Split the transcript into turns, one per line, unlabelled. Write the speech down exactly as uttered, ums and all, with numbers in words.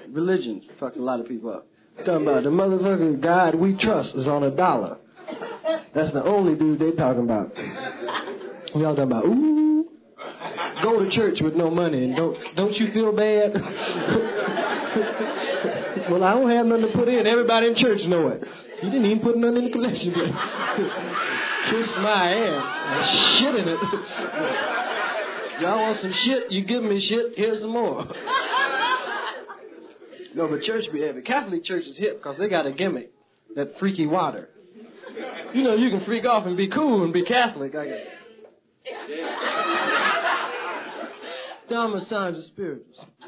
religion fucks a lot of people up. Talking about the motherfucking God we trust is on a dollar. That's the only dude they talking about. Y'all talking about, ooh, go to church with no money and don't don't you feel bad? Well, I don't have nothing to put in. Everybody in church know it. You didn't even put nothing in the collection plate. Kiss my ass. Shit in it. Y'all want some shit? You give me shit. Here's some more. No, but church be heavy. Catholic church is hip because they got a gimmick. That freaky water. You know, you can freak off and be cool and be Catholic, I guess. Thomas Signs of Spirituals.